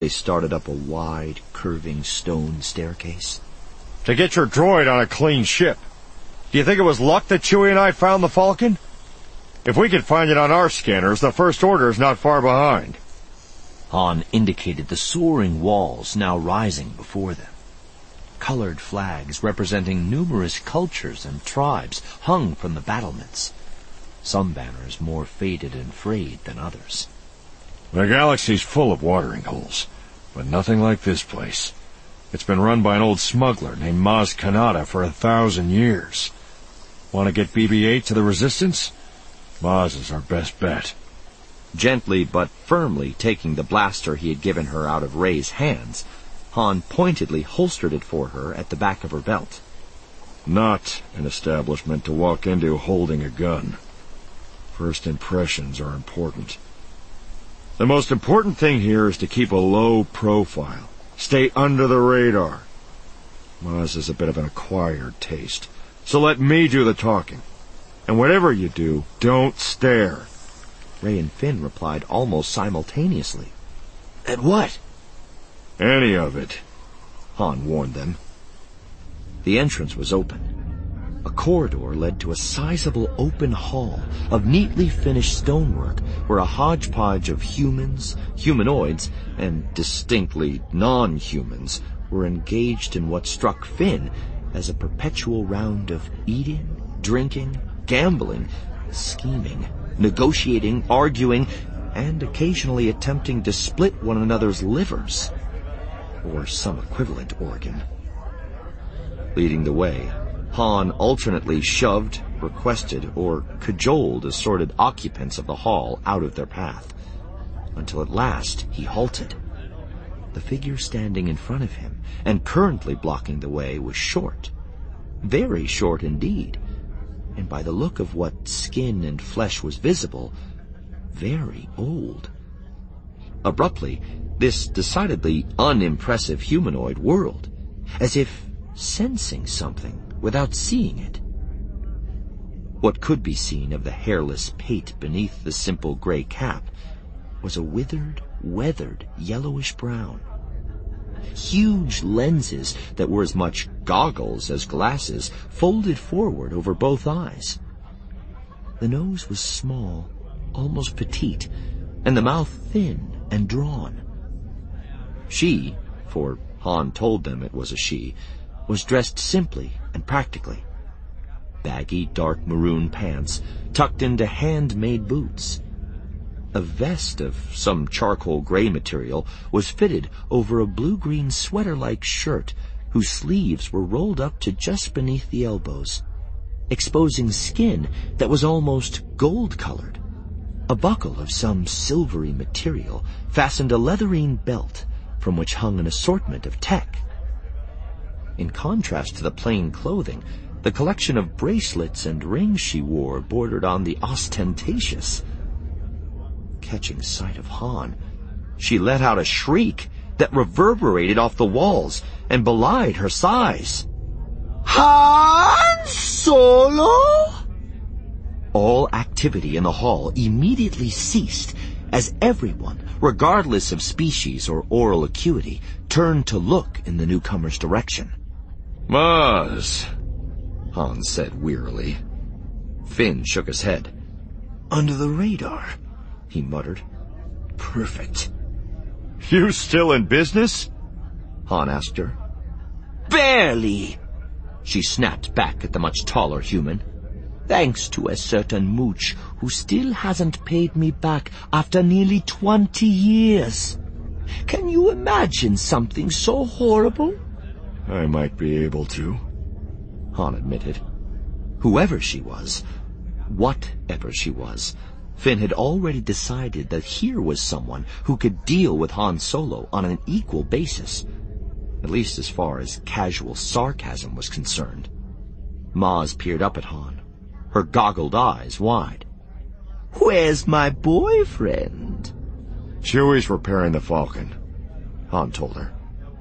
They started up a wide, curving stone staircase. To get your droid on a clean ship. Do you think it was luck that Chewie and I found the Falcon? If we could find it on our scanners, the First Order is not far behind. Han indicated the soaring walls now rising before them. Colored flags representing numerous cultures and tribes hung from the battlements. Some banners more faded and frayed than others. The galaxy's full of watering holes, but nothing like this place. It's been run by an old smuggler named Maz Kanata for 1,000 years. Want to get BB-8 to the Resistance? Maz is our best bet. Gently but firmly taking the blaster he had given her out of Rey's hands, Han pointedly holstered it for her at the back of her belt. Not an establishment to walk into holding a gun. First impressions are important. The most important thing here is to keep a low profile. Stay under the radar. Maz is a bit of an acquired taste, so let me do the talking. And whatever you do, don't stare. Rey and Finn replied almost simultaneously. At what? Any of it, Han warned them. The entrance was open. A corridor led to a sizable open hall of neatly finished stonework where a hodgepodge of humans, humanoids, and distinctly non-humans were engaged in what struck Finn as a perpetual round of eating, drinking, gambling, scheming, negotiating, arguing, and occasionally attempting to split one another's livers, or some equivalent organ. Leading the way, Han alternately shoved, requested, or cajoled assorted occupants of the hall out of their path, until at last he halted. The figure standing in front of him and currently blocking the way was short, very short indeed, and by the look of what skin and flesh was visible, very old. Abruptly, this decidedly unimpressive humanoid whirled, as if sensing something without seeing it. What could be seen of the hairless pate beneath the simple gray cap was a withered, weathered, yellowish brown. Huge lenses that were as much goggles as glasses folded forward over both eyes. The nose was small, almost petite, and the mouth thin and drawn. She, for Han told them it was a she, was dressed simply and practically. Baggy dark maroon pants tucked into handmade boots. A vest of some charcoal gray material was fitted over a blue-green sweater-like shirt whose sleeves were rolled up to just beneath the elbows, exposing skin that was almost gold-colored. A buckle of some silvery material fastened a leatherine belt from which hung an assortment of tech. In contrast to the plain clothing, the collection of bracelets and rings she wore bordered on the ostentatious. Catching sight of Han, she let out a shriek that reverberated off the walls and belied her size. Han Solo! All activity in the hall immediately ceased as everyone, regardless of species or oral acuity, turned to look in the newcomer's direction. Maz, Han said wearily. Finn shook his head. Under the radar, he muttered. Perfect. You still in business? Han asked her. Barely, she snapped back at the much taller human. Thanks to a certain mooch who still hasn't paid me back after nearly 20 years. Can you imagine something so horrible? I might be able to, Han admitted. Whoever she was, whatever she was, Finn had already decided that here was someone who could deal with Han Solo on an equal basis, at least as far as casual sarcasm was concerned. Maz peered up at Han, her goggled eyes wide. Where's my boyfriend? Chewie's repairing the Falcon, Han told her.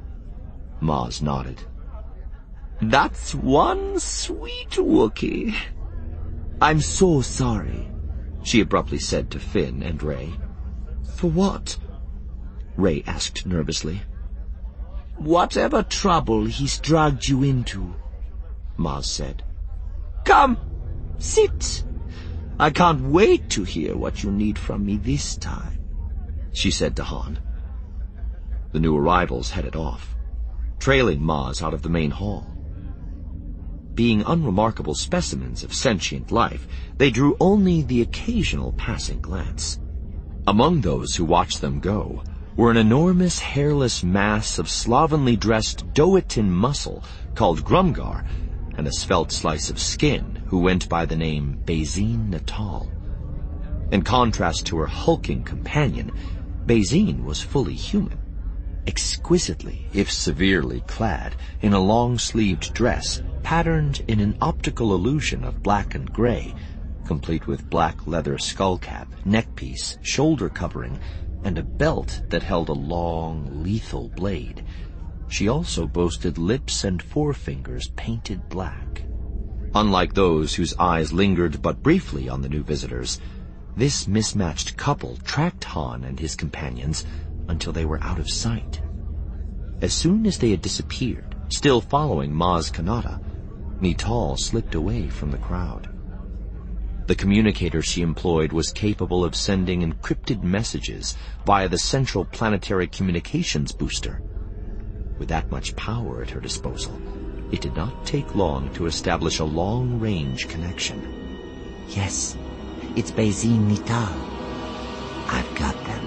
Maz nodded. That's one sweet Wookiee. I'm so sorry, she abruptly said to Finn and Rey. For what? Ray asked nervously. Whatever trouble he's dragged you into, Maz said. Come, sit. I can't wait to hear what you need from me this time, she said to Han. The new arrivals headed off, trailing Maz out of the main hall. Being unremarkable specimens of sentient life, they drew only the occasional passing glance. Among those who watched them go were an enormous hairless mass of slovenly dressed Doetin muscle called Grumgar, and a svelte slice of skin who went by the name Bazine Natal. In contrast to her hulking companion, Bazine was fully human, exquisitely, if severely, clad in a long-sleeved dress patterned in an optical illusion of black and gray, complete with black leather skullcap, neckpiece, shoulder covering, and a belt that held a long, lethal blade. She also boasted lips and forefingers painted black. Unlike those whose eyes lingered but briefly on the new visitors, this mismatched couple tracked Han and his companions until they were out of sight. As soon as they had disappeared, still following Maz Kanata, Nital slipped away from the crowd. The communicator she employed was capable of sending encrypted messages via the Central Planetary Communications Booster. With that much power at her disposal, it did not take long to establish a long-range connection. Yes, it's Bazine Nital. I've got them.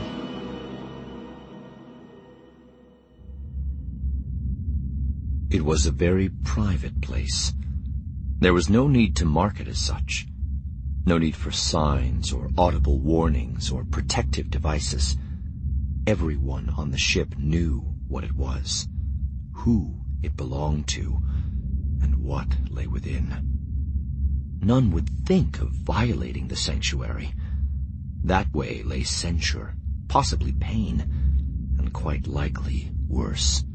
It was a very private place. There was no need to mark it as such. No need for signs or audible warnings or protective devices. Everyone on the ship knew what it was, who it belonged to, and what lay within. None would think of violating the sanctuary. That way lay censure, possibly pain, and quite likely worse.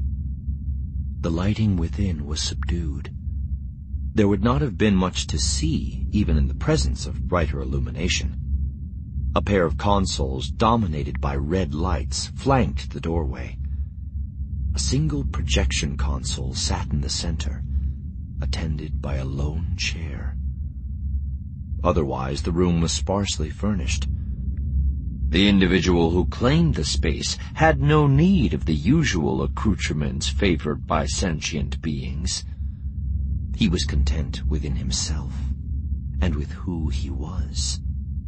The lighting within was subdued. There would not have been much to see, even in the presence of brighter illumination. A pair of consoles dominated by red lights flanked the doorway. A single projection console sat in the center, attended by a lone chair. Otherwise, the room was sparsely furnished. The individual who claimed the space had no need of the usual accoutrements favored by sentient beings. He was content within himself and with who he was.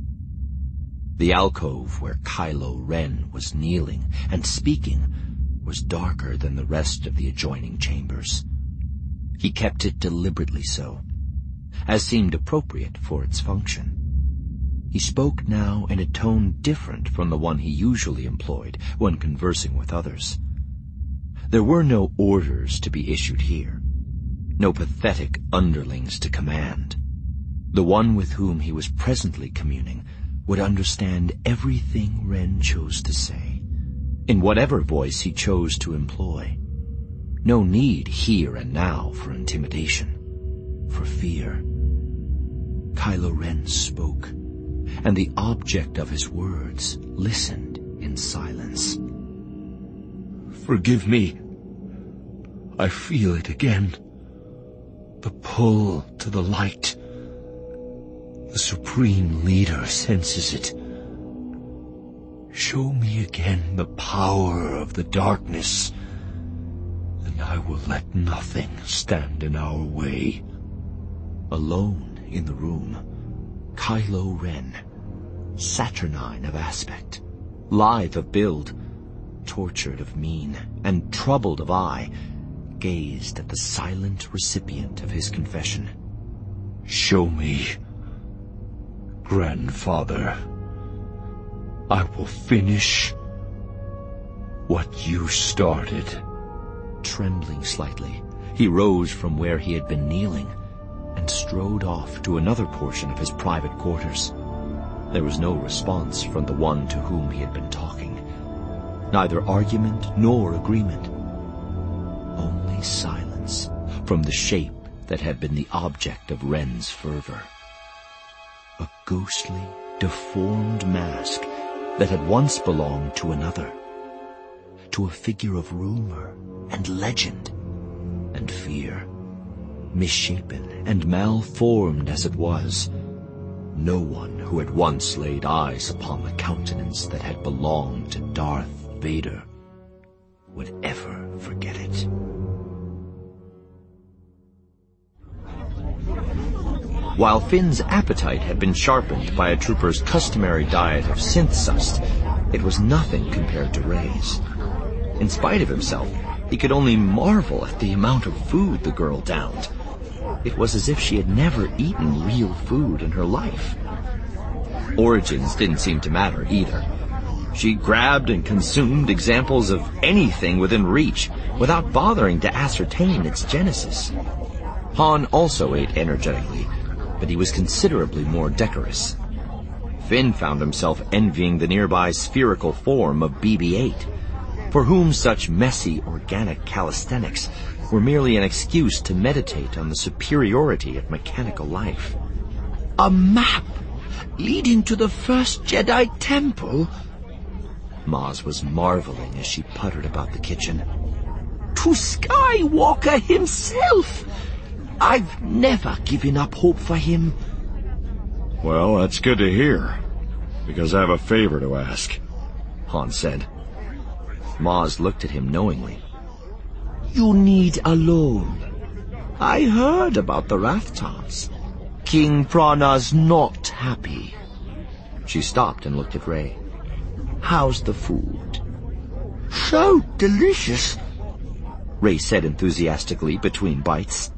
The alcove where Kylo Ren was kneeling and speaking was darker than the rest of the adjoining chambers. He kept it deliberately so, as seemed appropriate for its function. He spoke now in a tone different from the one he usually employed when conversing with others. There were no orders to be issued here, no pathetic underlings to command. The one with whom he was presently communing would understand everything Ren chose to say, in whatever voice he chose to employ. No need here and now for intimidation, for fear. Kylo Ren spoke, and the object of his words listened in silence. Forgive me. I feel it again. The pull to the light. The Supreme Leader senses it. Show me again the power of the darkness, and I will let nothing stand in our way. Alone in the room, Kylo Ren, saturnine of aspect, lithe of build, tortured of mien, and troubled of eye, gazed at the silent recipient of his confession. Show me, Grandfather. I will finish what you started. Trembling slightly, he rose from where he had been kneeling and strode off to another portion of his private quarters. There was no response from the one to whom he had been talking. Neither argument nor agreement. Only silence from the shape that had been the object of Ren's fervor. A ghostly, deformed mask that had once belonged to another, to a figure of rumor and legend and fear. Misshapen and malformed as it was, no one who had once laid eyes upon the countenance that had belonged to Darth Vader would ever forget it. While Finn's appetite had been sharpened by a trooper's customary diet of synth-sust, it was nothing compared to Rey's. In spite of himself, he could only marvel at the amount of food the girl downed. It was as if she had never eaten real food in her life. Origins didn't seem to matter either. She grabbed and consumed examples of anything within reach without bothering to ascertain its genesis. Han also ate energetically, but he was considerably more decorous. Finn found himself envying the nearby spherical form of BB-8, for whom such messy organic calisthenics were merely an excuse to meditate on the superiority of mechanical life. A map leading to the first Jedi temple? Maz was marveling as she puttered about the kitchen. To Skywalker himself! I've never given up hope for him. Well, that's good to hear, because I have a favor to ask, Han said. Maz looked at him knowingly. You need a loan. I heard about the Rathtar's. King Prana's not happy. She stopped and looked at Rey. How's the food? So delicious, Rey said enthusiastically between bites.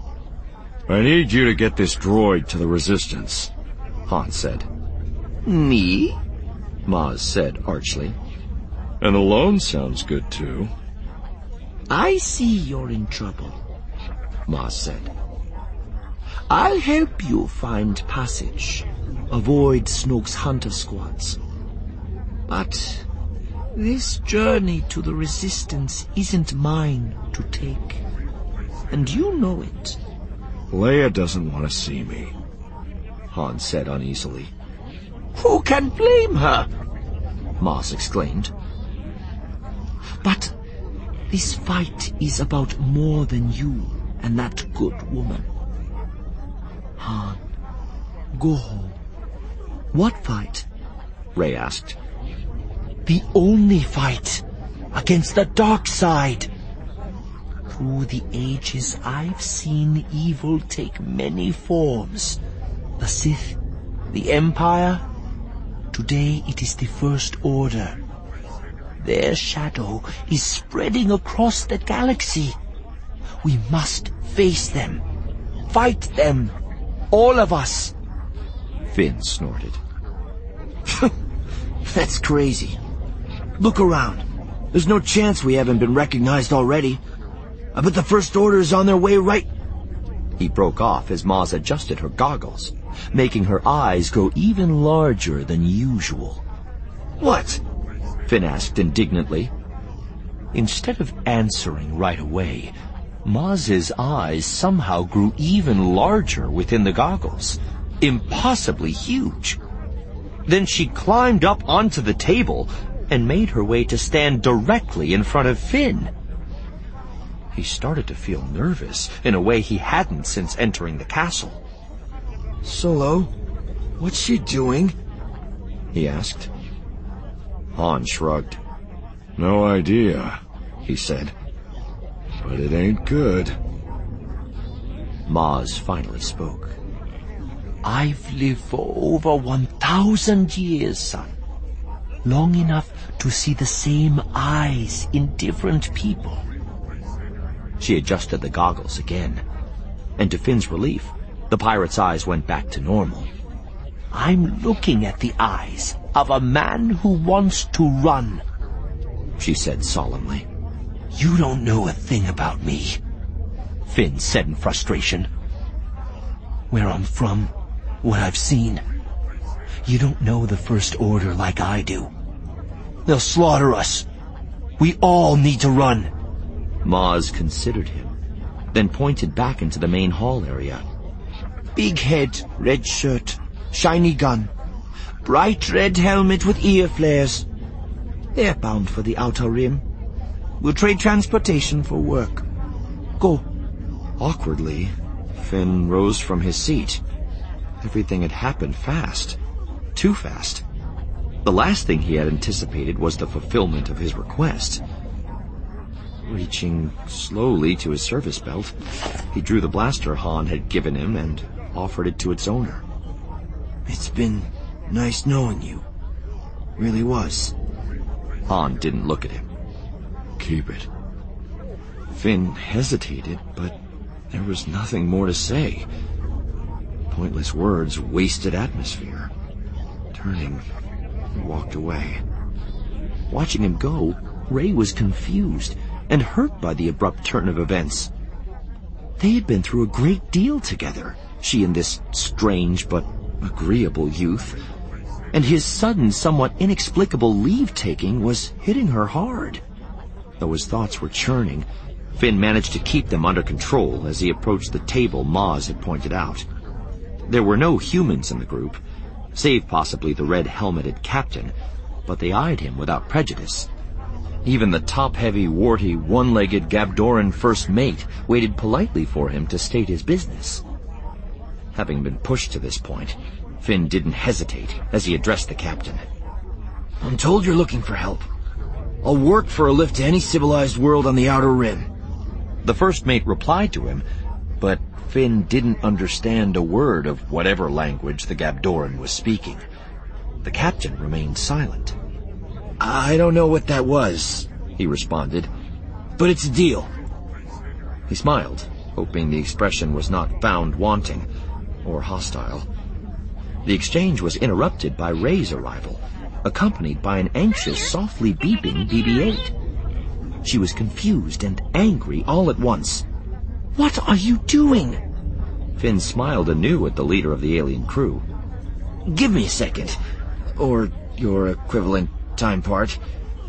I need you to get this droid to the Resistance, Han said. Me? Maz said archly. And a loan sounds good too. I see you're in trouble, Maz said. I'll help you find passage. Avoid Snoke's hunter squads. But this journey to the Resistance isn't mine to take. And you know it. Leia doesn't want to see me, Han said uneasily. Who can blame her? Maz exclaimed. But this fight is about more than you and that good woman. Han, go home. What fight? Rey asked. The only fight against the dark side. Through the ages, I've seen evil take many forms. The Sith, the Empire. Today it is the First Order. Their shadow is spreading across the galaxy. We must face them. Fight them. All of us. Finn snorted. That's crazy. Look around. There's no chance we haven't been recognized already. I bet the First Order is on their way right... He broke off as Maz adjusted her goggles, making her eyes grow even larger than usual. What? Finn asked indignantly. Instead of answering right away, Maz's eyes somehow grew even larger within the goggles, impossibly huge. Then she climbed up onto the table and made her way to stand directly in front of Finn. He started to feel nervous in a way he hadn't since entering the castle. Solo, what's she doing? He asked. Han shrugged. No idea, he said. But it ain't good. Maz finally spoke. I've lived for over 1,000 years, son. Long enough to see the same eyes in different people. She adjusted the goggles again, and to Finn's relief, the pirate's eyes went back to normal. I'm looking at the eyes of a man who wants to run, she said solemnly. You don't know a thing about me, Finn said in frustration. Where I'm from, what I've seen. You don't know the First Order like I do. They'll slaughter us. We all need to run. Maz considered him, then pointed back into the main hall area. Big head, red shirt, shiny gun, bright red helmet with ear flares. They're bound for the Outer Rim. We'll trade transportation for work. Go. Awkwardly, Finn rose from his seat. Everything had happened fast. Too fast. The last thing he had anticipated was the fulfillment of his request. Reaching slowly to his service belt, he drew the blaster Han had given him and offered it to its owner. It's been nice knowing you. Really was. Han didn't look at him. Keep it. Finn hesitated, but there was nothing more to say. Pointless words wasted atmosphere. Turning, he walked away. Watching him go, Rey was confused and hurt by the abrupt turn of events. They had been through a great deal together, she and this strange but agreeable youth, and his sudden, somewhat inexplicable leave-taking was hitting her hard. Though his thoughts were churning, Finn managed to keep them under control as he approached the table Maz had pointed out. There were no humans in the group, save possibly the red-helmeted captain, but they eyed him without prejudice. Even the top-heavy, warty, one-legged Gabdoran first mate waited politely for him to state his business. Having been pushed to this point, Finn didn't hesitate as he addressed the captain. I'm told you're looking for help. I'll work for a lift to any civilized world on the Outer Rim. The first mate replied to him, but Finn didn't understand a word of whatever language the Gabdoran was speaking. The captain remained silent. I don't know what that was, he responded, but it's a deal. He smiled, hoping the expression was not found wanting or hostile. The exchange was interrupted by Rey's arrival, accompanied by an anxious, softly beeping BB-8. She was confused and angry all at once. What are you doing? Finn smiled anew at the leader of the alien crew. Give me a second, or your equivalent time part.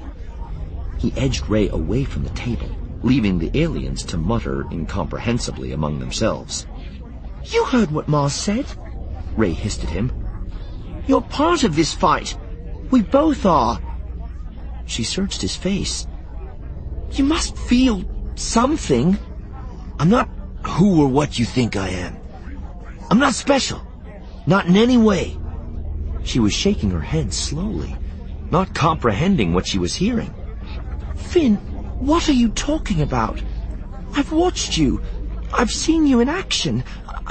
He edged Rey away from the table, leaving the aliens to mutter incomprehensibly among themselves. You heard what Maz said? Rey hissed at him. You're part of this fight. We both are. She searched his face. You must feel something. I'm not who or what you think I am. I'm not special. Not in any way. She was shaking her head slowly, not comprehending what she was hearing. Finn, what are you talking about? I've watched you. I've seen you in action.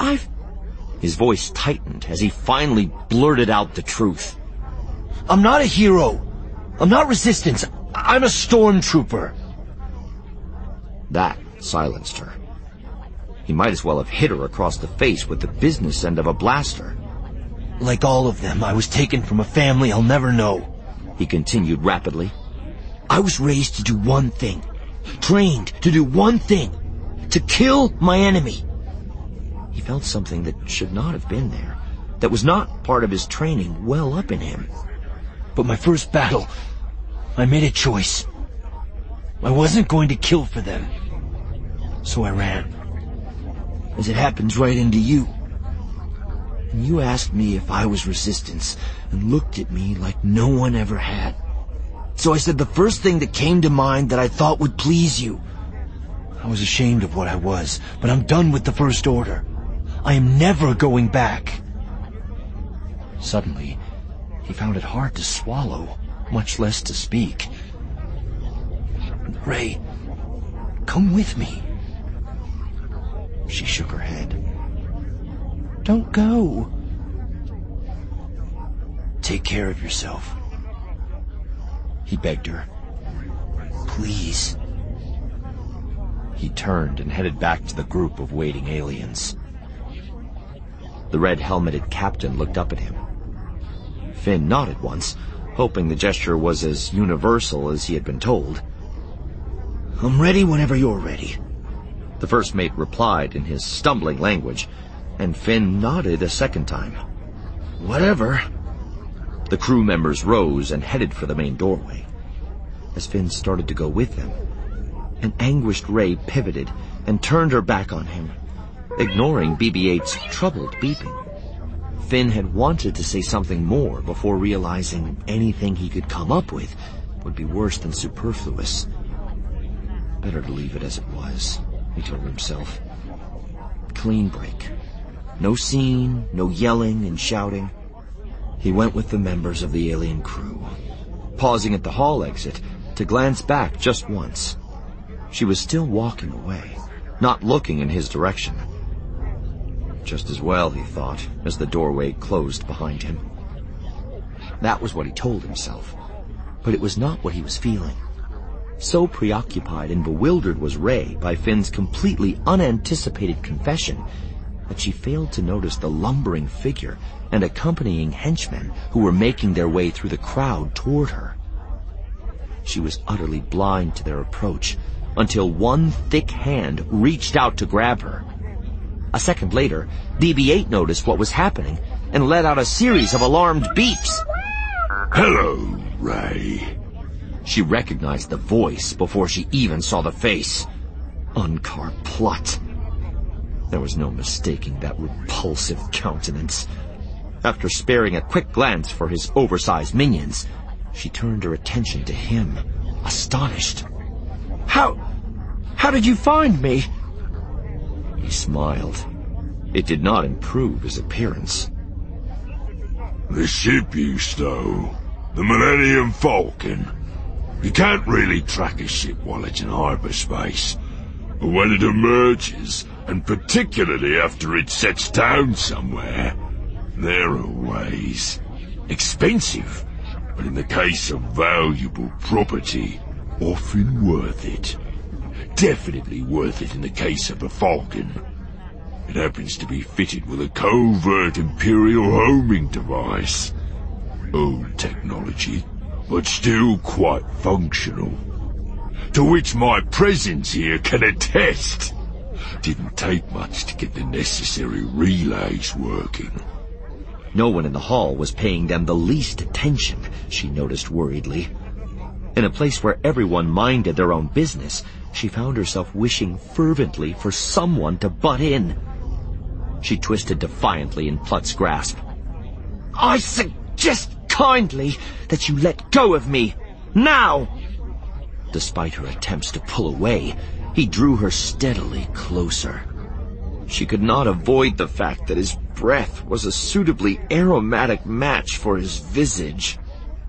His voice tightened as he finally blurted out the truth. I'm not a hero. I'm not resistance. I'm a stormtrooper. That silenced her. He might as well have hit her across the face with the business end of a blaster. Like all of them, I was taken from a family I'll never know, he continued rapidly. I was raised to do one thing, trained to do one thing, to kill my enemy. He felt something that should not have been there, that was not part of his training well up in him. But my first battle, I made a choice. I wasn't going to kill for them. So I ran. As it happens right into you. And you asked me if I was resistance, and looked at me like no one ever had. So I said the first thing that came to mind that I thought would please you. I was ashamed of what I was, but I'm done with the First Order. I am never going back. Suddenly, he found it hard to swallow, much less to speak. Rey, come with me. She shook her head. Don't go. Take care of yourself. He begged her. Please. He turned and headed back to the group of waiting aliens. The red-helmeted captain looked up at him. Finn nodded once, hoping the gesture was as universal as he had been told. I'm ready whenever you're ready. The first mate replied in his stumbling language, and Finn nodded a second time. Whatever. The crew members rose and headed for the main doorway. As Finn started to go with them, an anguished Rey pivoted and turned her back on him, ignoring BB-8's troubled beeping. Finn had wanted to say something more before realizing anything he could come up with would be worse than superfluous. Better to leave it as it was, he told himself. Clean break. No scene, no yelling and shouting. He went with the members of the alien crew, pausing at the hall exit to glance back just once. She was still walking away, not looking in his direction. Just as well, he thought, as the doorway closed behind him. That was what he told himself, but it was not what he was feeling. So preoccupied and bewildered was Ray by Finn's completely unanticipated confession that she failed to notice the lumbering figure and accompanying henchmen who were making their way through the crowd toward her. She was utterly blind to their approach until one thick hand reached out to grab her. A second later, BB-8 noticed what was happening and let out a series of alarmed beeps. Hello, Ray. She recognized the voice before she even saw the face. Unkar Plutt. There was no mistaking that repulsive countenance. After sparing a quick glance for his oversized minions, she turned her attention to him, astonished. How did you find me? He smiled. It did not improve his appearance. The ship you stole, the Millennium Falcon. You can't really track a ship while it's in hyperspace. But when it emerges, and particularly after it sets down somewhere, there are ways. Expensive, but in the case of valuable property, often worth it. Definitely worth it in the case of the Falcon. It happens to be fitted with a covert Imperial homing device. Old technology, but still quite functional. To which my presence here can attest. Didn't take much to get the necessary relays working. No one in the hall was paying them the least attention, she noticed worriedly. In a place where everyone minded their own business, she found herself wishing fervently for someone to butt in. She twisted defiantly in Plutt's grasp. I suggest kindly that you let go of me, now! Despite her attempts to pull away, he drew her steadily closer. She could not avoid the fact that his breath was a suitably aromatic match for his visage.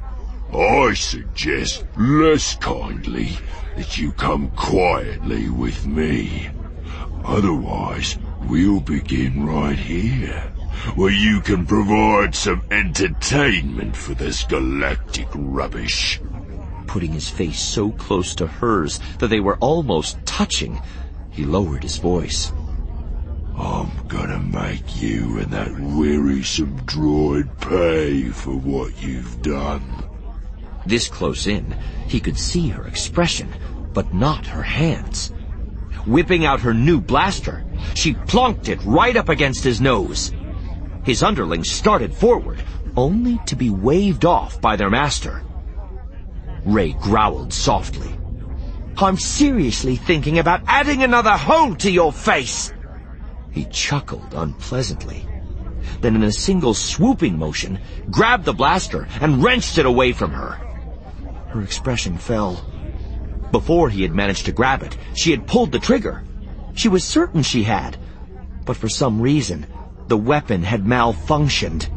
I suggest less kindly that you come quietly with me. Otherwise, we'll begin right here, where you can provide some entertainment for this galactic rubbish. Putting his face so close to hers that they were almost touching, he lowered his voice. I'm gonna make you and that wearisome droid pay for what you've done. This close in, he could see her expression, but not her hands. Whipping out her new blaster, she plonked it right up against his nose. His underlings started forward, only to be waved off by their master. Ray growled softly. I'm seriously thinking about adding another hole to your face! He chuckled unpleasantly. Then in a single swooping motion, grabbed the blaster and wrenched it away from her. Her expression fell. Before he had managed to grab it, she had pulled the trigger. She was certain she had, but for some reason, the weapon had malfunctioned.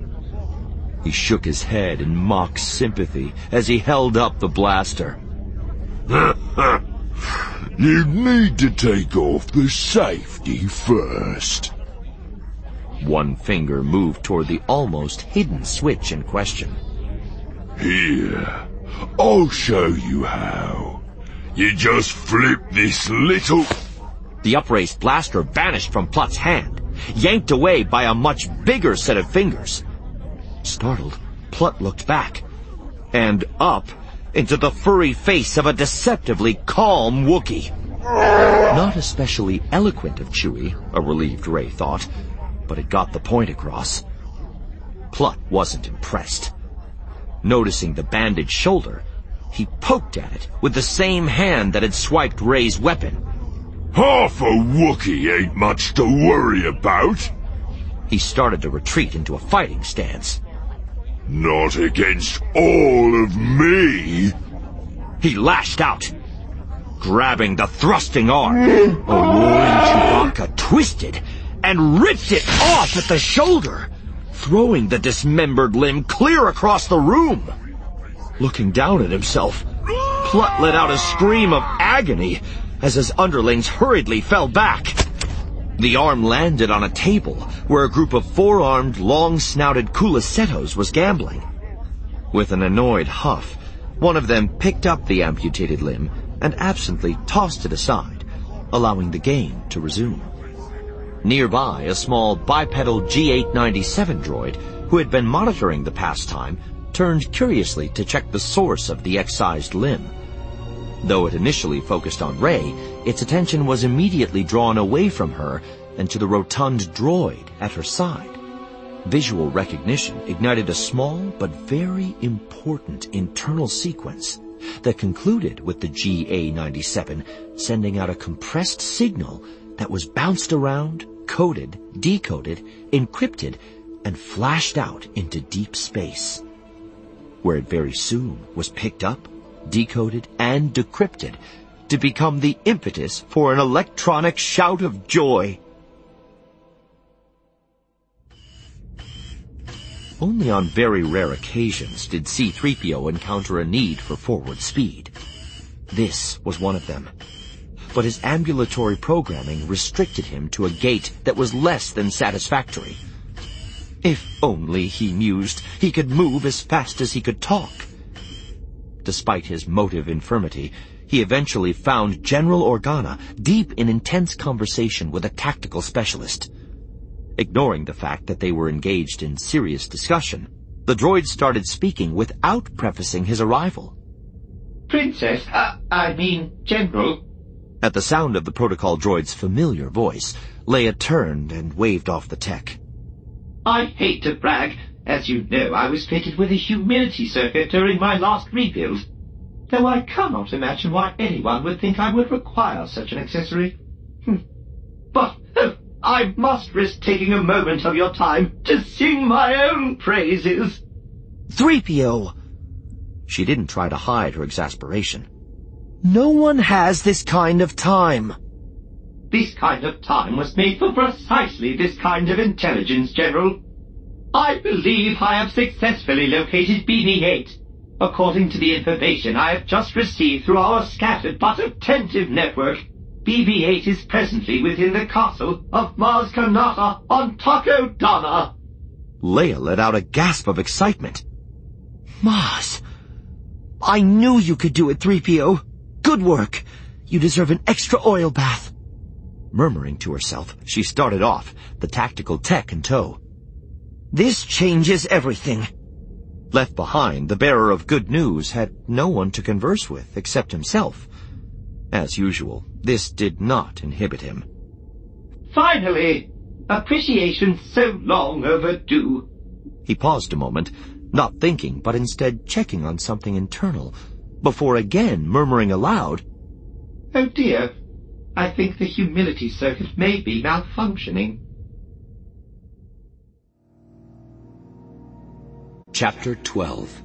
He shook his head in mock sympathy as he held up the blaster. You need to take off the safety first. One finger moved toward the almost hidden switch in question. Here, I'll show you how. You just flip this little... The upraised blaster vanished from Plutt's hand, yanked away by a much bigger set of fingers. Startled, Plutt looked back, and up into the furry face of a deceptively calm Wookiee. Not especially eloquent of Chewie, a relieved Ray thought, but it got the point across. Plutt wasn't impressed. Noticing the bandaged shoulder, he poked at it with the same hand that had swiped Ray's weapon. Half a Wookiee ain't much to worry about. He started to retreat into a fighting stance. Not against all of me. He lashed out. Grabbing the thrusting arm, a roaring Chewbacca twisted and ripped it off at the shoulder, throwing the dismembered limb clear across the room. Looking down at himself, Plutt let out a scream of agony as his underlings hurriedly fell back. The arm landed on a table where a group of four-armed, long-snouted Kulisetos was gambling. With an annoyed huff, one of them picked up the amputated limb and absently tossed it aside, allowing the game to resume. Nearby, a small bipedal G-897 droid, who had been monitoring the pastime, turned curiously to check the source of the excised limb. Though it initially focused on Rey, its attention was immediately drawn away from her and to the rotund droid at her side. Visual recognition ignited a small but very important internal sequence that concluded with the GA-97 sending out a compressed signal that was bounced around, coded, decoded, encrypted, and flashed out into deep space, where it very soon was picked up, decoded, and decrypted to become the impetus for an electronic shout of joy. Only on very rare occasions did C-3PO encounter a need for forward speed. This was one of them. But his ambulatory programming restricted him to a gait that was less than satisfactory. If only, he mused, he could move as fast as he could talk. Despite his motive infirmity, he eventually found General Organa deep in intense conversation with a tactical specialist. Ignoring the fact that they were engaged in serious discussion, the droid started speaking without prefacing his arrival. Princess, General. At the sound of the protocol droid's familiar voice, Leia turned and waved off the tech. I hate to brag. As you know, I was fitted with a humility circuit during my last rebuild, though I cannot imagine why anyone would think I would require such an accessory. But I must risk taking a moment of your time to sing my own praises. 3PO! She didn't try to hide her exasperation. No one has this kind of time. This kind of time was made for precisely this kind of intelligence, General. I believe I have successfully located BB-8. According to the information I have just received through our scattered but attentive network, BB-8 is presently within the castle of Maz Kanata on Takodana. Leia let out a gasp of excitement. Maz! I knew you could do it, 3PO. Good work. You deserve an extra oil bath. Murmuring to herself, she started off, the tactical tech in tow. This changes everything. Left behind, the bearer of good news had no one to converse with except himself. As usual, this did not inhibit him. Finally! Appreciation so long overdue. He paused a moment, not thinking but instead checking on something internal, before again murmuring aloud, Oh dear, I think the humility circuit may be malfunctioning. Chapter 12.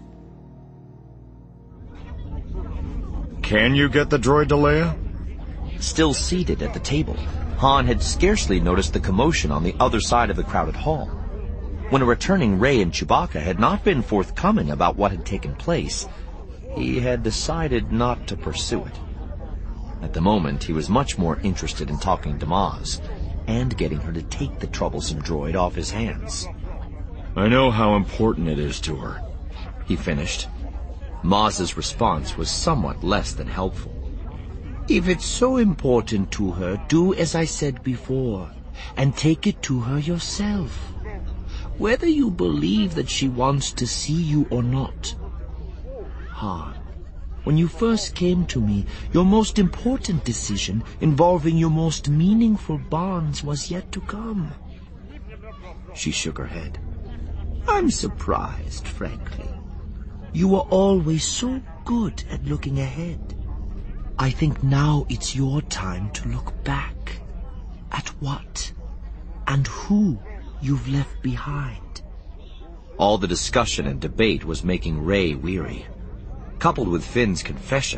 Can you get the droid to Leia? Still seated at the table, Han had scarcely noticed the commotion on the other side of the crowded hall. When a returning Rey and Chewbacca had not been forthcoming about what had taken place, he had decided not to pursue it. At the moment, he was much more interested in talking to Maz, and getting her to take the troublesome droid off his hands. I know how important it is to her, he finished. Maz's response was somewhat less than helpful. If it's so important to her, do as I said before, and take it to her yourself. Whether you believe that she wants to see you or not. Han, when you first came to me, your most important decision involving your most meaningful bonds was yet to come. She shook her head. I'm surprised, frankly. You were always so good at looking ahead. I think now it's your time to look back at what and who you've left behind. All the discussion and debate was making Rey weary. Coupled with Finn's confession,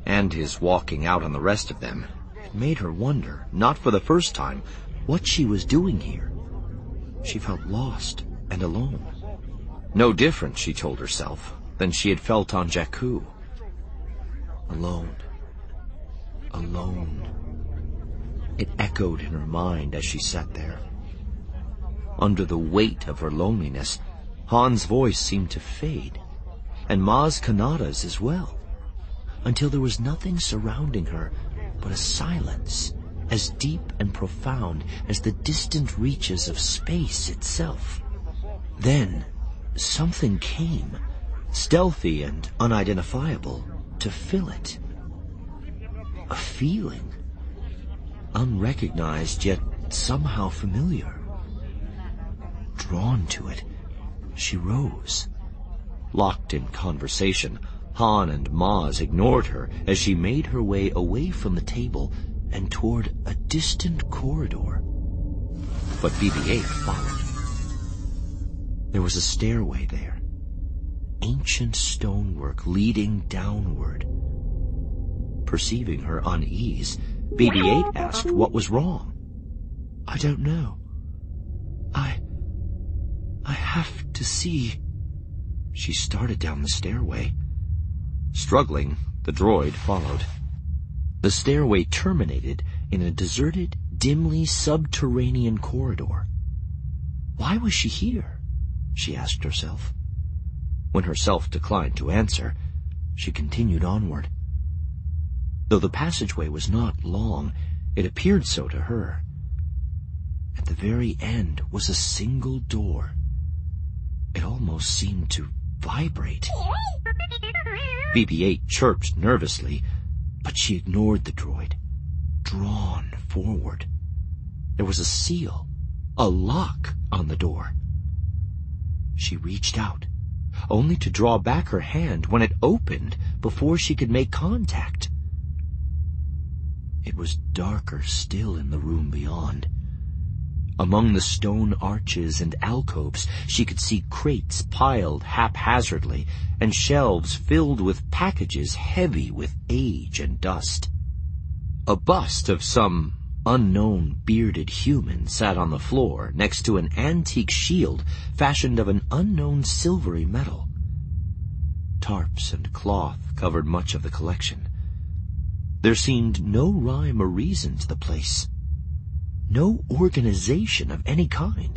and his walking out on the rest of them, it made her wonder, not for the first time, what she was doing here. She felt lost and alone. No different, she told herself, than she had felt on Jakku. Alone. Alone. It echoed in her mind as she sat there. Under the weight of her loneliness, Han's voice seemed to fade, and Maz Kanata's as well, until there was nothing surrounding her but a silence as deep and profound as the distant reaches of space itself. Then something came, stealthy and unidentifiable, to fill it. A feeling, unrecognized yet somehow familiar. Drawn to it, she rose. Locked in conversation, Han and Maz ignored her as she made her way away from the table and toward a distant corridor. But BB-8 followed. There was a stairway there, ancient stonework leading downward. Perceiving her unease, BB-8 asked what was wrong. "I don't know. I have to see." She started down the stairway. Struggling, the droid followed. The stairway terminated in a deserted, dimly subterranean corridor. Why was she here? She asked herself. When herself declined to answer, she continued onward. Though the passageway was not long, it appeared so to her. At the very end was a single door. It almost seemed to vibrate. BB-8 chirped nervously, but she ignored the droid, drawn forward. There was a seal, a lock on the door. She reached out, only to draw back her hand when it opened before she could make contact. It was darker still in the room beyond. Among the stone arches and alcoves, she could see crates piled haphazardly and shelves filled with packages heavy with age and dust. A bust of some unknown bearded human sat on the floor next to an antique shield fashioned of an unknown silvery metal. Tarps and cloth covered much of the collection. There seemed no rhyme or reason to the place. No organization of any kind.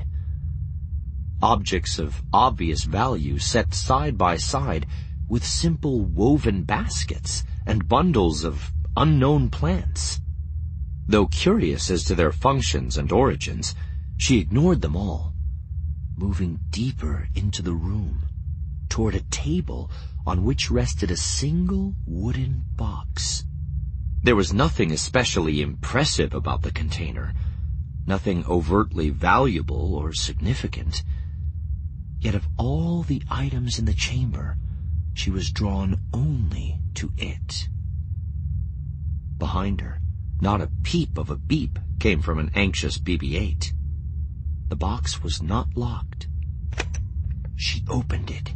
Objects of obvious value set side by side with simple woven baskets and bundles of unknown plants. Though curious as to their functions and origins, she ignored them all, moving deeper into the room, toward a table on which rested a single wooden box. There was nothing especially impressive about the container, nothing overtly valuable or significant. Yet of all the items in the chamber, she was drawn only to it. Behind her, not a peep of a beep came from an anxious BB-8. The box was not locked. She opened it.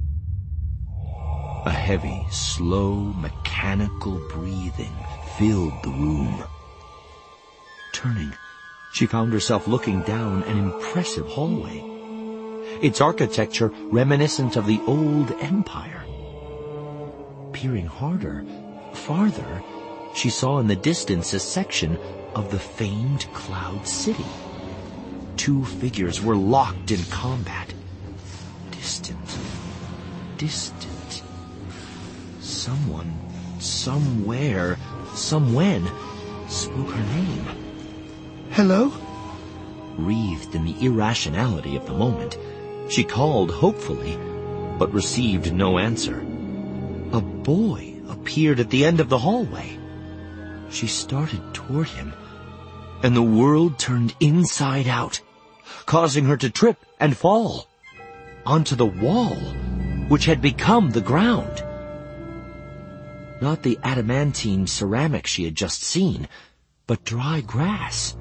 A heavy, slow, mechanical breathing filled the room. Turning, she found herself looking down an impressive hallway, its architecture reminiscent of the old empire. Peering harder, farther, she saw in the distance a section of the famed Cloud City. Two figures were locked in combat. Distant, distant. Someone, somewhere, somewhen, spoke her name. "Hello?" Wreathed in the irrationality of the moment, she called hopefully, but received no answer. A boy appeared at the end of the hallway. She started toward him, and the world turned inside out, causing her to trip and fall onto the wall, which had become the ground. Not the adamantine ceramic she had just seen, but dry grass.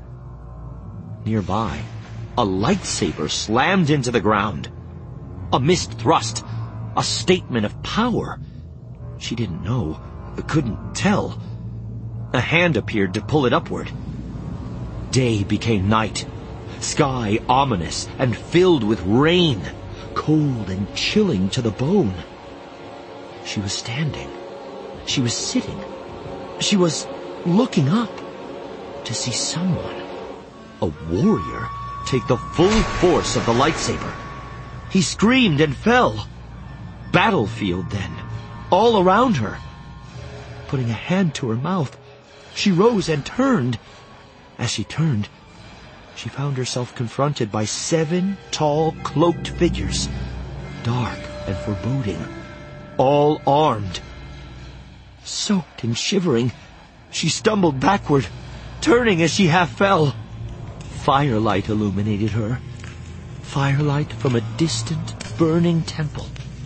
Nearby, a lightsaber slammed into the ground. A missed thrust, a statement of power. She didn't know, couldn't tell. A hand appeared to pull it upward. Day became night, sky ominous and filled with rain, cold and chilling to the bone. She was standing. She was sitting. She was looking up to see someone, a warrior, take the full force of the lightsaber. He screamed and fell. Battlefield then, all around her. Putting a hand to her mouth, she rose and turned. As she turned, she found herself confronted by 7 tall, cloaked figures, dark and foreboding, all armed. Soaked and shivering, she stumbled backward, turning as she half fell. Firelight illuminated her. Firelight from a distant, burning temple.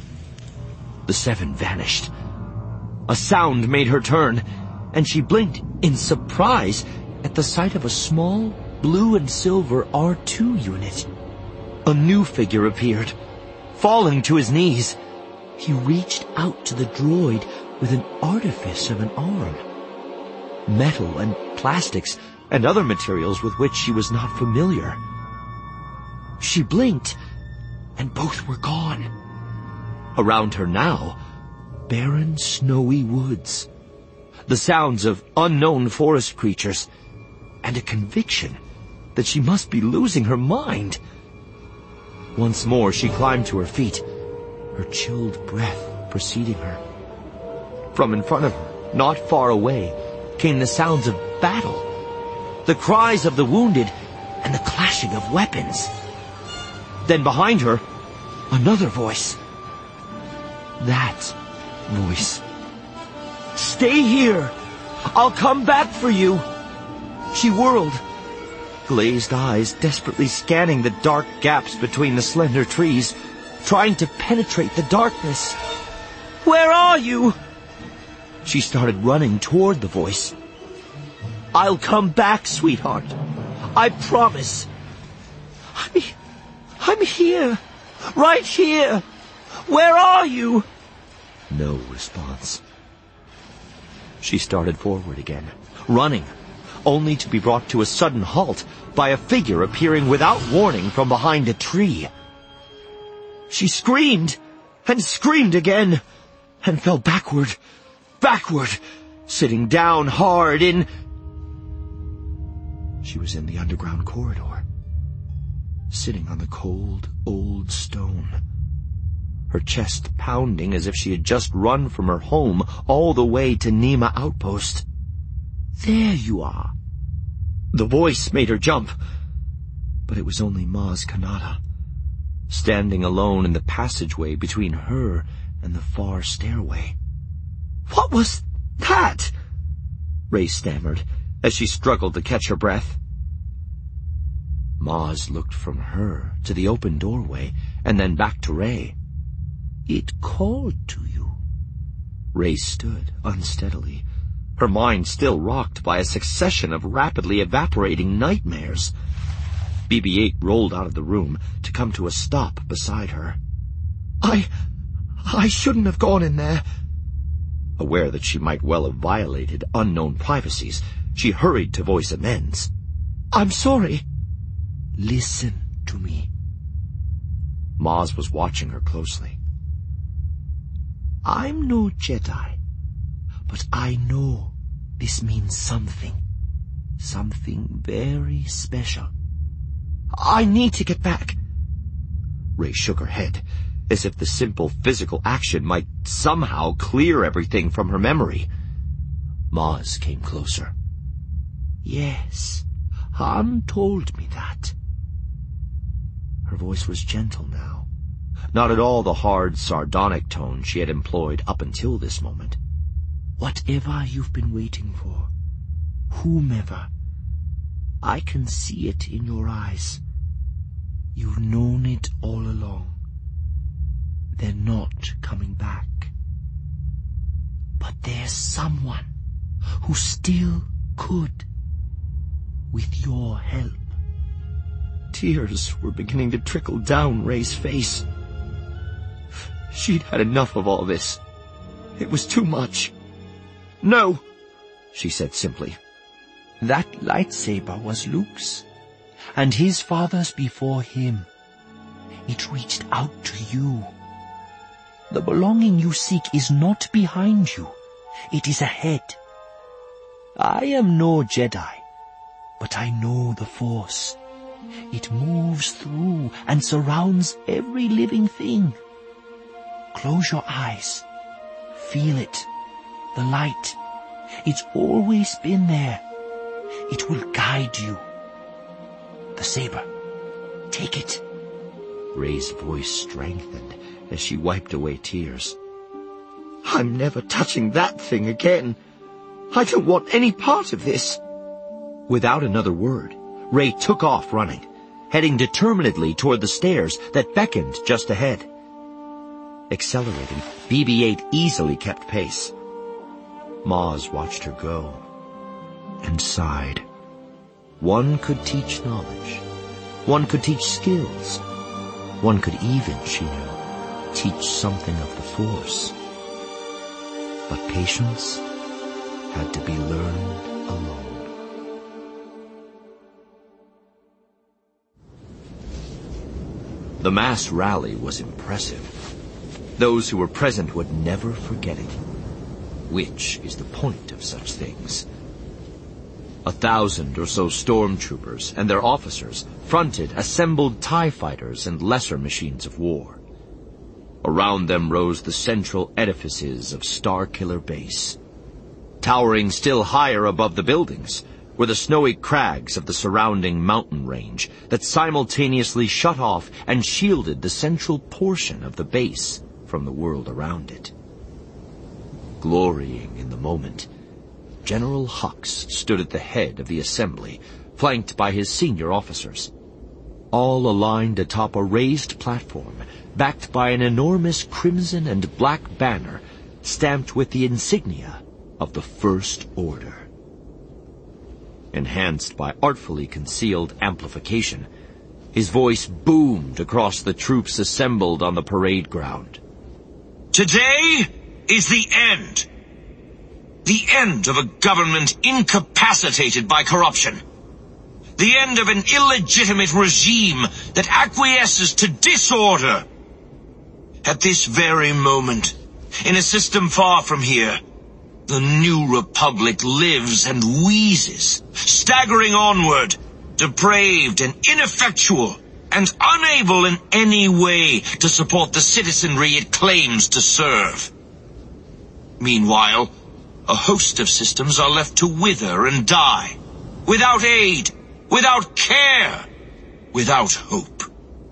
The 7 vanished. A sound made her turn, and she blinked in surprise at the sight of a small, blue and silver R2 unit. A new figure appeared, falling to his knees. He reached out to the droid with an artifice of an arm. Metal and plastics and other materials with which she was not familiar. She blinked, and both were gone. Around her now, barren, snowy woods, the sounds of unknown forest creatures, and a conviction that she must be losing her mind. Once more she climbed to her feet, her chilled breath preceding her. From in front of her, not far away, came the sounds of battle, the cries of the wounded, and the clashing of weapons. Then behind her, another voice. That voice. "Stay here! I'll come back for you!" She whirled, glazed eyes desperately scanning the dark gaps between the slender trees, trying to penetrate the darkness. "Where are you?" She started running toward the voice. "I'll come back, sweetheart. I promise. I'm here. Right here. Where are you?" No response. She started forward again, running, only to be brought to a sudden halt by a figure appearing without warning from behind a tree. She screamed and screamed again and fell backward, sitting down hard in... She was in the underground corridor, sitting on the cold, old stone, her chest pounding as if she had just run from her home all the way to Nima Outpost. "There you are." The voice made her jump, but it was only Maz Kanata, standing alone in the passageway between her and the far stairway. "What was that?" Rey stammered as she struggled to catch her breath. Maz looked from her to the open doorway and then back to Rey. "It called to you." Rey stood unsteadily, her mind still rocked by a succession of rapidly evaporating nightmares. BB-8 rolled out of the room to come to a stop beside her. I shouldn't have gone in there." Aware that she might well have violated unknown privacies, she hurried to voice amends. "I'm sorry." "Listen to me." Maz was watching her closely. "I'm no Jedi, but I know this means something. Something very special. I need to get back." Rey shook her head, as if the simple physical action might somehow clear everything from her memory. Maz came closer. "Yes, Han told me that." Her voice was gentle now, not at all the hard, sardonic tone she had employed up until this moment. "Whatever you've been waiting for, whomever, I can see it in your eyes. You've known it all along. They're not coming back. But there's someone who still could, with your help." Tears were beginning to trickle down Rey's face. She'd had enough of all this. It was too much. No, she said simply. That lightsaber was Luke's, and his father's before him. It reached out to you. The belonging you seek is not behind you. It is ahead. I am no Jedi, but I know the Force. It moves through and surrounds every living thing. Close your eyes. Feel it. The light. It's always been there. It will guide you. The saber. Take it. Rey's voice strengthened as she wiped away tears. I'm never touching that thing again. I don't want any part of this. Without another word, Rey took off running, heading determinedly toward the stairs that beckoned just ahead. Accelerating, BB-8 easily kept pace. Maz watched her go and sighed. One could teach knowledge. One could teach skills. One could even, she knew, teach something of the Force. But patience had to be learned alone. The mass rally was impressive. Those who were present would never forget it. Which is the point of such things? 1,000 or so stormtroopers and their officers fronted assembled TIE fighters and lesser machines of war. Around them rose the central edifices of Starkiller Base. Towering still higher above the buildings were the snowy crags of the surrounding mountain range that simultaneously shut off and shielded the central portion of the base from the world around it. Glorying in the moment, General Hux stood at the head of the assembly, flanked by his senior officers. All aligned atop a raised platform, backed by an enormous crimson and black banner stamped with the insignia of the First Order. Enhanced by artfully concealed amplification, his voice boomed across the troops assembled on the parade ground. Today is the end. The end of a government incapacitated by corruption. The end of an illegitimate regime that acquiesces to disorder. At this very moment, in a system far from here, the New Republic lives and wheezes, staggering onward, depraved and ineffectual, and unable in any way to support the citizenry it claims to serve. Meanwhile, a host of systems are left to wither and die, without aid, without care, without hope.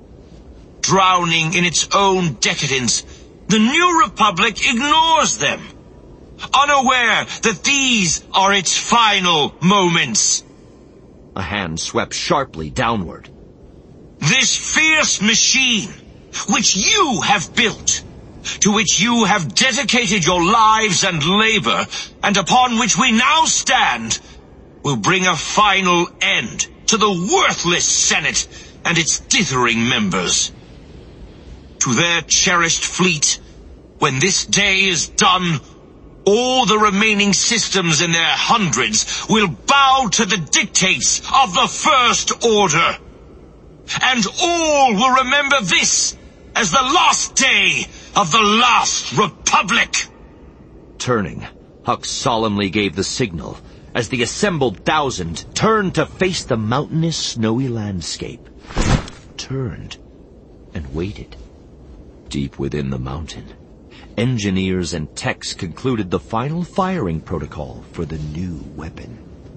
Drowning in its own decadence, the New Republic ignores them, unaware that these are its final moments. A hand swept sharply downward. This fierce machine, which you have built, to which you have dedicated your lives and labor, and upon which we now stand, will bring a final end to the worthless Senate and its dithering members. To their cherished fleet, when this day is done, all the remaining systems in their hundreds will bow to the dictates of the First Order. And all will remember this as the last day of the last Republic. Turning, Hux solemnly gave the signal as the assembled 1,000 turned to face the mountainous, snowy landscape. Turned and waited. Deep within the mountain, engineers and techs concluded the final firing protocol for the new weapon.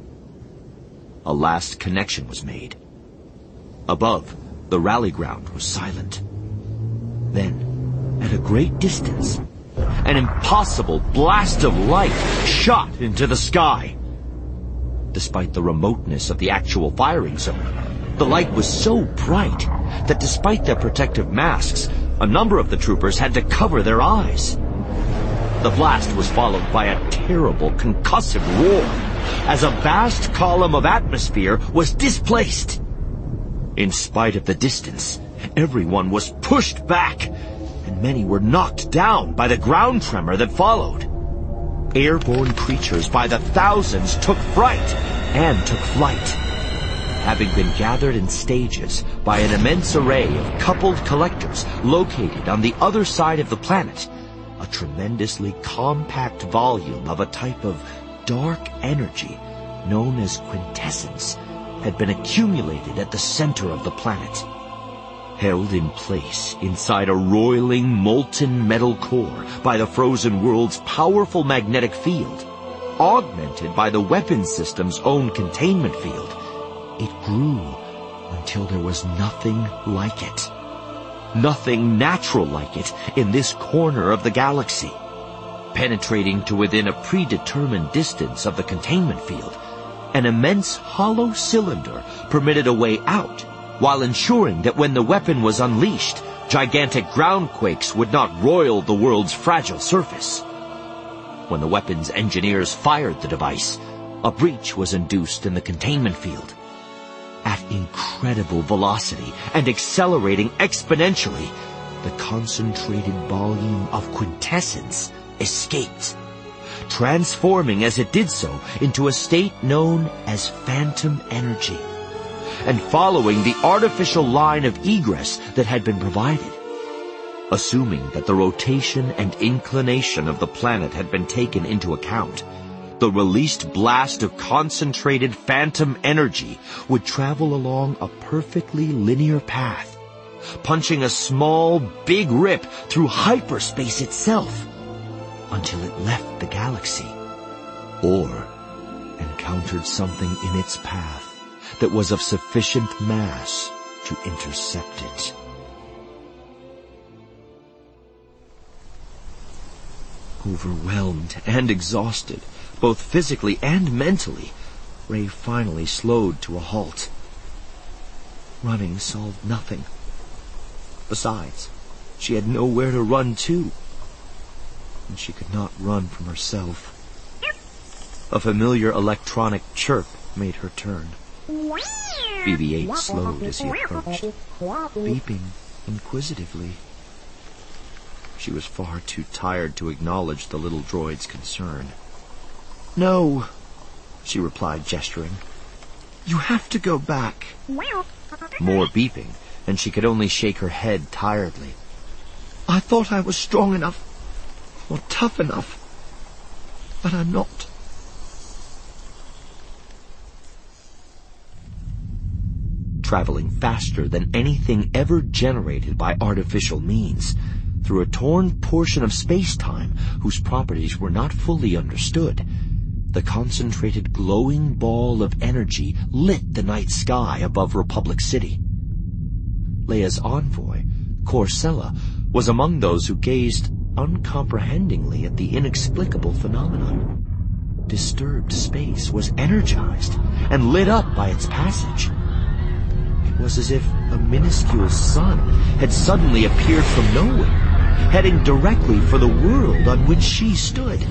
A last connection was made. Above, the rally ground was silent. Then, at a great distance, an impossible blast of light shot into the sky. Despite the remoteness of the actual firing zone, the light was so bright that despite their protective masks, a number of the troopers had to cover their eyes. The blast was followed by a terrible concussive roar as a vast column of atmosphere was displaced. In spite of the distance, everyone was pushed back, and many were knocked down by the ground tremor that followed. Airborne creatures by the thousands took fright and took flight, having been gathered in stages by an immense array of coupled collectors located on the other side of the planet. A tremendously compact volume of a type of dark energy known as quintessence had been accumulated at the center of the planet. Held in place inside a roiling molten metal core by the frozen world's powerful magnetic field, augmented by the weapon system's own containment field, it grew until there was nothing like it. Nothing natural like it in this corner of the galaxy. Penetrating to within a predetermined distance of the containment field, an immense hollow cylinder permitted a way out, while ensuring that when the weapon was unleashed, gigantic groundquakes would not roil the world's fragile surface. When the weapon's engineers fired the device, a breach was induced in the containment field. At incredible velocity and accelerating exponentially, the concentrated volume of quintessence escaped, transforming as it did so into a state known as phantom energy, and following the artificial line of egress that had been provided. Assuming that the rotation and inclination of the planet had been taken into account, the released blast of concentrated phantom energy would travel along a perfectly linear path, punching a small, big rip through hyperspace itself until it left the galaxy, or encountered something in its path that was of sufficient mass to intercept it. Overwhelmed and exhausted, both physically and mentally, Ray finally slowed to a halt. Running solved nothing. Besides, she had nowhere to run to, and she could not run from herself. A familiar electronic chirp made her turn. BB-8 slowed as he approached, beeping inquisitively. She was far too tired to acknowledge the little droid's concern. "No," she replied, gesturing. "You have to go back." More beeping, and she could only shake her head tiredly. "I thought I was strong enough, or tough enough, but I'm not." Traveling faster than anything ever generated by artificial means, through a torn portion of space-time whose properties were not fully understood, the concentrated glowing ball of energy lit the night sky above Republic City. Leia's envoy, Corsella, was among those who gazed uncomprehendingly at the inexplicable phenomenon. Disturbed space was energized and lit up by its passage. It was as if a minuscule sun had suddenly appeared from nowhere, heading directly for the world on which she stood.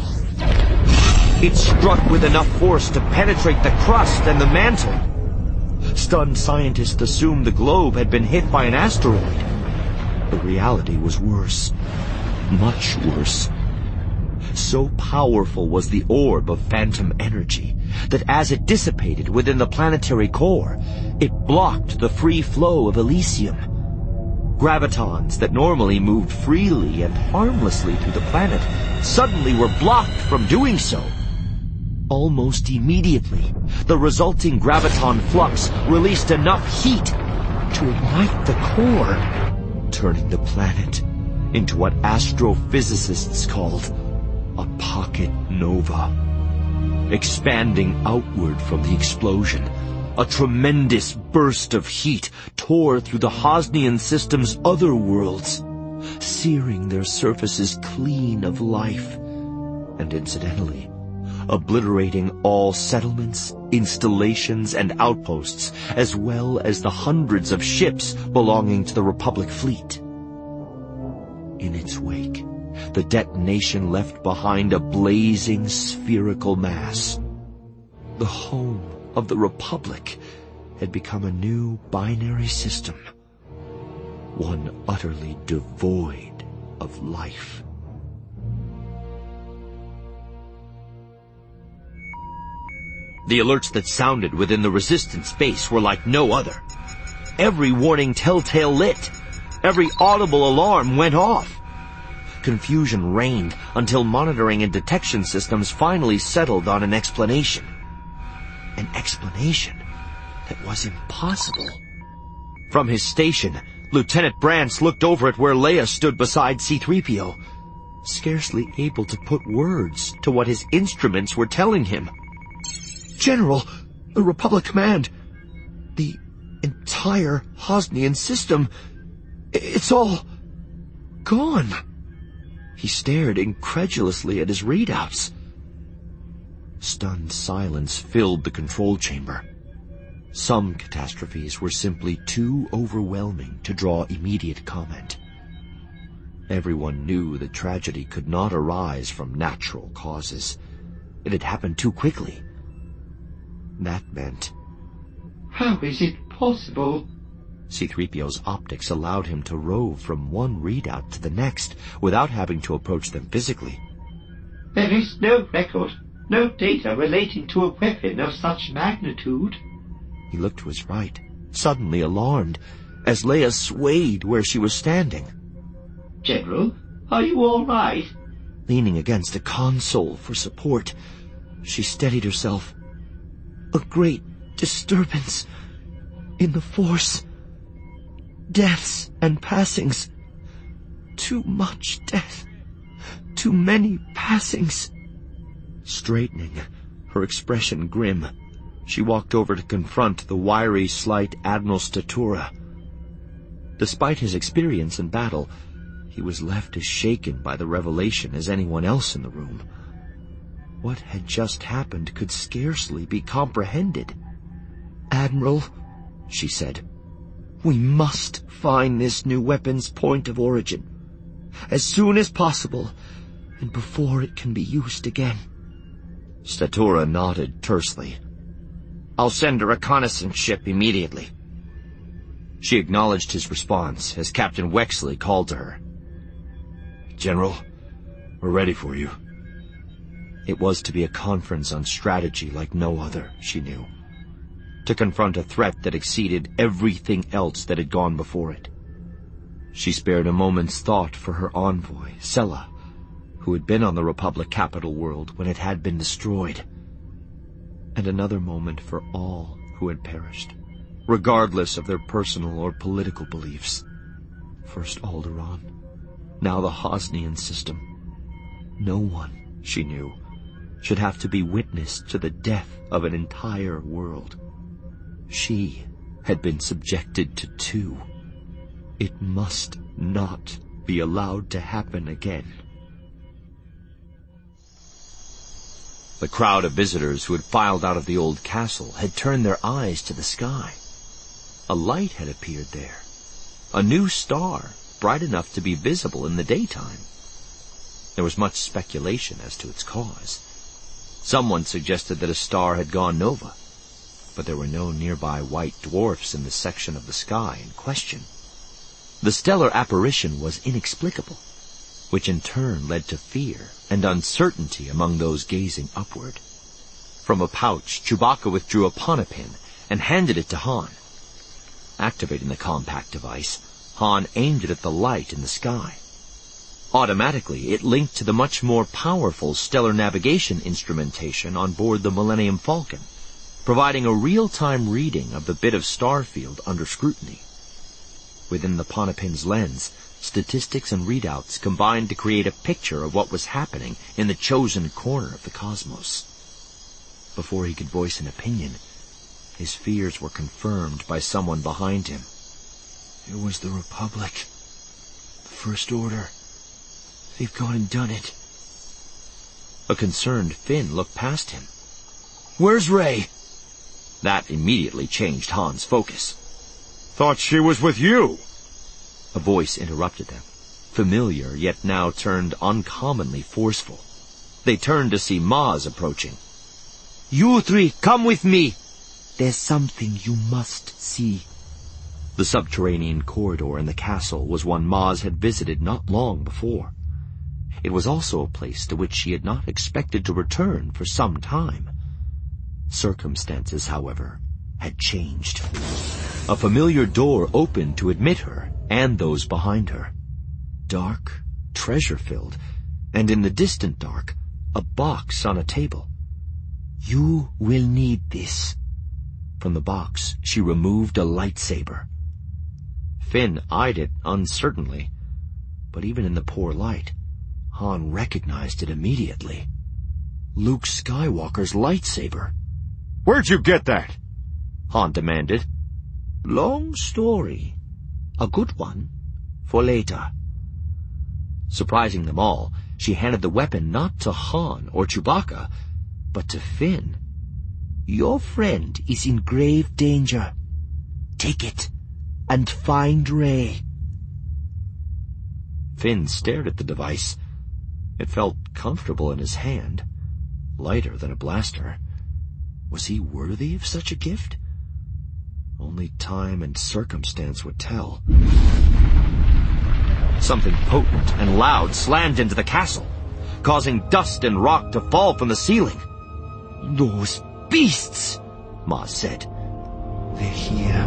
It struck with enough force to penetrate the crust and the mantle. Stunned scientists assumed the globe had been hit by an asteroid. The reality was worse. Much worse. So powerful was the orb of phantom energy that as it dissipated within the planetary core, it blocked the free flow of Elysium. Gravitons that normally moved freely and harmlessly through the planet suddenly were blocked from doing so. Almost immediately, the resulting graviton flux released enough heat to ignite the core, turning the planet into what astrophysicists called a pocket nova. Expanding outward from the explosion, a tremendous burst of heat tore through the Hosnian system's other worlds, searing their surfaces clean of life, and incidentally, obliterating all settlements, installations, and outposts, as well as the hundreds of ships belonging to the Republic fleet. In its wake, the detonation left behind a blazing spherical mass. The home of the Republic had become a new binary system, one utterly devoid of life. The alerts that sounded within the resistance base were like no other. Every warning telltale lit. Every audible alarm went off. Confusion reigned until monitoring and detection systems finally settled on an explanation. An explanation that was impossible. From his station, Lieutenant Brantz looked over at where Leia stood beside C-3PO, scarcely able to put words to what his instruments were telling him. "General, the Republic Command, the entire Hosnian system, it's all gone." He stared incredulously at his readouts. Stunned silence filled the control chamber. Some catastrophes were simply too overwhelming to draw immediate comment. Everyone knew the tragedy could not arise from natural causes. It had happened too quickly. That meant... How is it possible? C-3PO's optics allowed him to rove from one readout to the next without having to approach them physically. There is no record, no data relating to a weapon of such magnitude. He looked to his right, suddenly alarmed, as Leia swayed where she was standing. General, are you all right? Leaning against a console for support, she steadied herself. A great disturbance in the Force. Deaths and passings. Too much death. Too many passings. Straightening, her expression grim, she walked over to confront the wiry, slight Admiral Statura. Despite his experience in battle, he was left as shaken by the revelation as anyone else in the room. What had just happened could scarcely be comprehended. "Admiral," she said, "we must find this new weapon's point of origin. As soon as possible, and before it can be used again." Statura nodded tersely. "I'll send a reconnaissance ship immediately." She acknowledged his response as Captain Wexley called to her. "General, we're ready for you." It was to be a conference on strategy like no other, she knew. To confront a threat that exceeded everything else that had gone before it. She spared a moment's thought for her envoy, Sella, who had been on the Republic capital world when it had been destroyed. And another moment for all who had perished, regardless of their personal or political beliefs. First Alderaan, now the Hosnian system. No one, she knew, should have to be witness to the death of an entire world. She had been subjected to two. It must not be allowed to happen again. The crowd of visitors who had filed out of the old castle had turned their eyes to the sky. A light had appeared there. A new star, bright enough to be visible in the daytime. There was much speculation as to its cause. Someone suggested that a star had gone nova, but there were no nearby white dwarfs in the section of the sky in question. The stellar apparition was inexplicable, which in turn led to fear and uncertainty among those gazing upward. From a pouch, Chewbacca withdrew a ponapin and handed it to Han. Activating the compact device, Han aimed it at the light in the sky. Automatically, it linked to the much more powerful stellar navigation instrumentation on board the Millennium Falcon, providing a real-time reading of the bit of star field under scrutiny. Within the ponapin's lens, statistics and readouts combined to create a picture of what was happening in the chosen corner of the cosmos. Before he could voice an opinion, his fears were confirmed by someone behind him. It was the Republic. The First Order. They've gone and done it. A concerned Finn looked past him. "Where's Rey?" That immediately changed Han's focus. "Thought she was with you." A voice interrupted them, familiar yet now turned uncommonly forceful. They turned to see Maz approaching. "You three, come with me. There's something you must see." The subterranean corridor in the castle was one Maz had visited not long before. It was also a place to which she had not expected to return for some time. Circumstances, however, had changed. A familiar door opened to admit her and those behind her. Dark, treasure-filled, and in the distant dark, a box on a table. "You will need this." From the box, she removed a lightsaber. Finn eyed it uncertainly, but even in the poor light, Han recognized it immediately. Luke Skywalker's lightsaber. "Where'd you get that?" Han demanded. "Long story. A good one for later." Surprising them all, she handed the weapon not to Han or Chewbacca, but to Finn. "Your friend is in grave danger. Take it and find Rey." Finn stared at the device. It felt comfortable in his hand, lighter than a blaster. Was he worthy of such a gift? Only time and circumstance would tell. Something potent and loud slammed into the castle, causing dust and rock to fall from the ceiling. "Those beasts," Maz said. "They're here."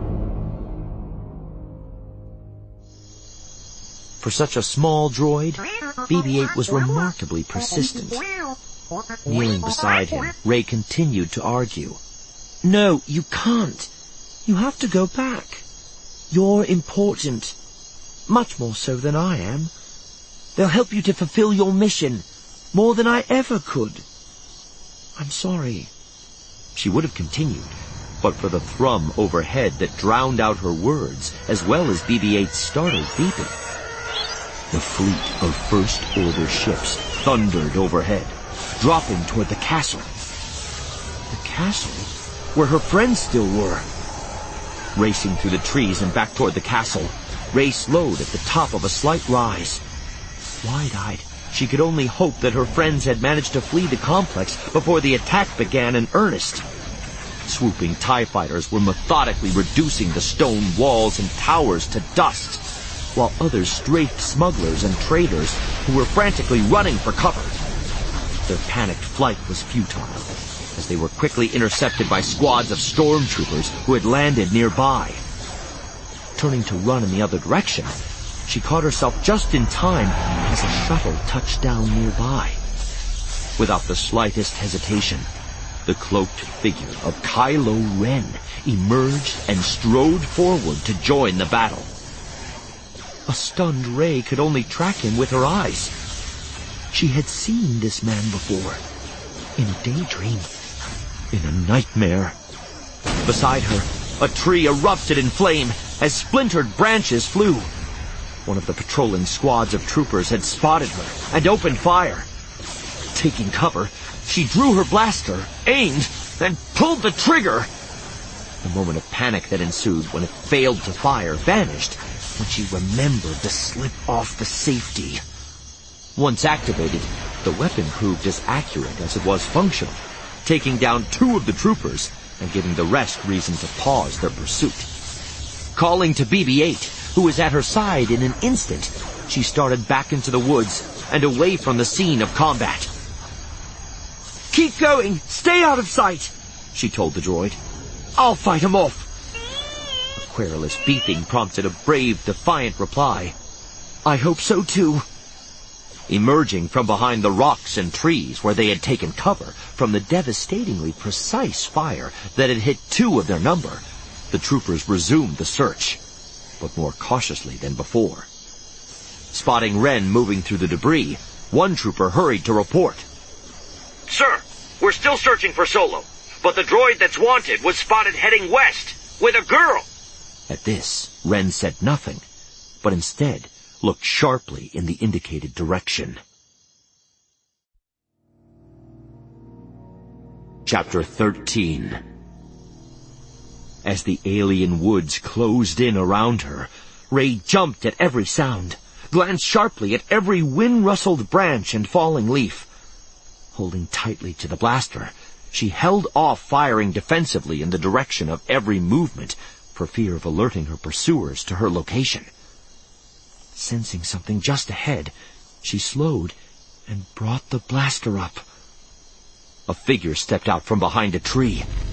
For such a small droid, BB-8 was remarkably persistent. Kneeling beside him, Rey continued to argue. "No, you can't. You have to go back. You're important. Much more so than I am. They'll help you to fulfill your mission, more than I ever could. I'm sorry." She would have continued, but for the thrum overhead that drowned out her words, as well as BB-8's startled beeping. The fleet of First Order ships thundered overhead, dropping toward the castle. The castle where her friends still were. Racing through the trees and back toward the castle, Rey slowed at the top of a slight rise. Wide-eyed, she could only hope that her friends had managed to flee the complex before the attack began in earnest. Swooping TIE fighters were methodically reducing the stone walls and towers to dust, while others strafed smugglers and traders who were frantically running for cover. Their panicked flight was futile, as they were quickly intercepted by squads of stormtroopers who had landed nearby. Turning to run in the other direction, she caught herself just in time as a shuttle touched down nearby. Without the slightest hesitation, the cloaked figure of Kylo Ren emerged and strode forward to join the battle. A stunned Rey could only track him with her eyes. She had seen this man before, in a daydream, in a nightmare. Beside her, a tree erupted in flame as splintered branches flew. One of the patrolling squads of troopers had spotted her and opened fire. Taking cover, she drew her blaster, aimed, and pulled the trigger. The moment of panic that ensued when it failed to fire vanished when she remembered to slip off the safety. Once activated, the weapon proved as accurate as it was functional, taking down 2 of the troopers and giving the rest reason to pause their pursuit. Calling to BB-8, who was at her side in an instant, she started back into the woods and away from the scene of combat. "Keep going! Stay out of sight!" she told the droid. "I'll fight him off." A querulous beeping prompted a brave, defiant reply. "I hope so too." Emerging from behind the rocks and trees where they had taken cover from the devastatingly precise fire that had hit 2 of their number, the troopers resumed the search, but more cautiously than before. Spotting Ren moving through the debris, one trooper hurried to report. Sir, we're still searching for Solo, but the droid that's wanted was spotted heading west with a girl. At this, Ren said nothing, but instead looked sharply in the indicated direction. Chapter 13. As the alien woods closed in around her, Rey jumped at every sound, glanced sharply at every wind-rustled branch and falling leaf. Holding tightly to the blaster, she held off firing defensively in the direction of every movement for fear of alerting her pursuers to her location. Sensing something just ahead, she slowed and brought the blaster up. A figure stepped out from behind a tree.